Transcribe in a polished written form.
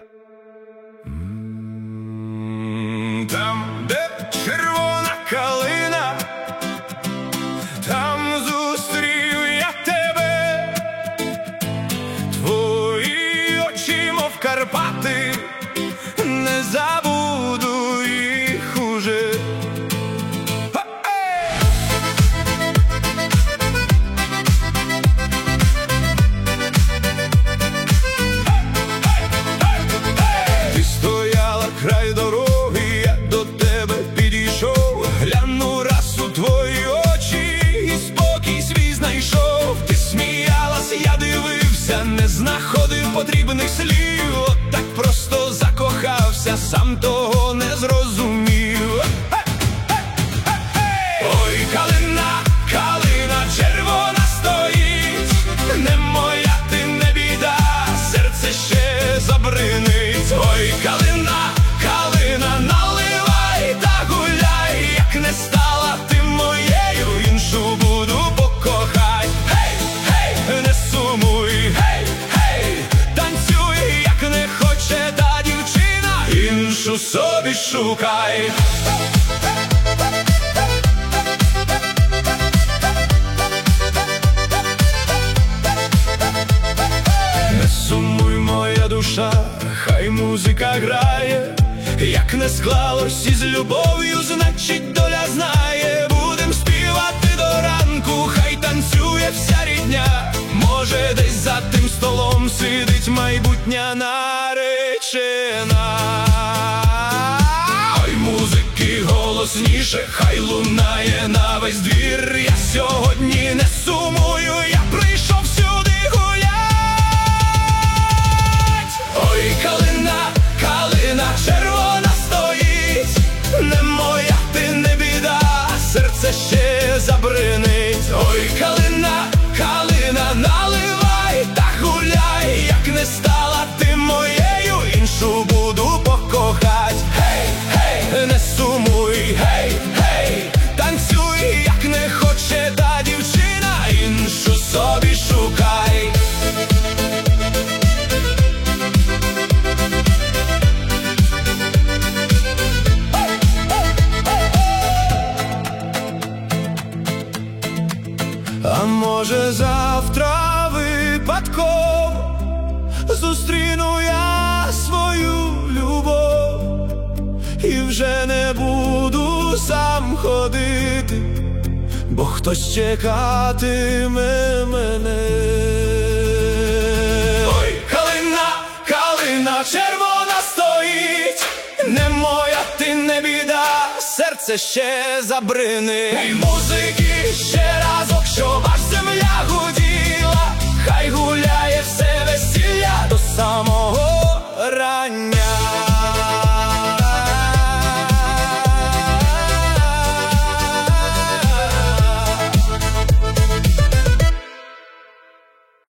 Там, де червона калина, там зустрів я тебе. Твої очі, мов Карпати, не забуду їх уже. Ти стояла край дороги, я до тебе підійшов. Гляну раз у твої очі і спокій свій знайшов. Ти сміялась, я дивився, не знаходив потрібних слів. От так просто закохався, сам того не зрозумів. Ой, калина, калина червона стоїть, не моя ти, не біда, серце ще забринить. Ой, калина, калина, наливай та гуляй, як не стала ти моєю, іншу буду покохать. Гей, гей, не сумуй, гей, гей, танцюй, як не хоче та дівчина, іншу собі шукай. Не сумуй, моя душа, хай музика грає. Як не склалось із любов'ю, значить доля знає. Будем співати до ранку, хай танцює вся рідня. Може, десь за тим столом сидить майбутня наречена. Ой, музики голосніше, хай лунає на весь двір. Я сьогодні не сумую, я прийшов сюди гулять. Ой, калина, калина червона стоїть, не моя ти, не біда, серце ще забринить. Ой, калина, калина, наливай та гуляй, як не стала ти моєю, іншу буду покохать. Гей, гей, не сумуй, гей, гей, танцюй, як не хоче та дівчина, іншу собі шукай. А може завтра випадково зустріну я свою любов, і вже не буду сам ходити, бо хтось чекатиме мене. Ой, калина, калина червона стоїть, не моя ти, не біда, серце ще забринить. І музики ще разок, щоб аж земля гуділа, хай гуляє.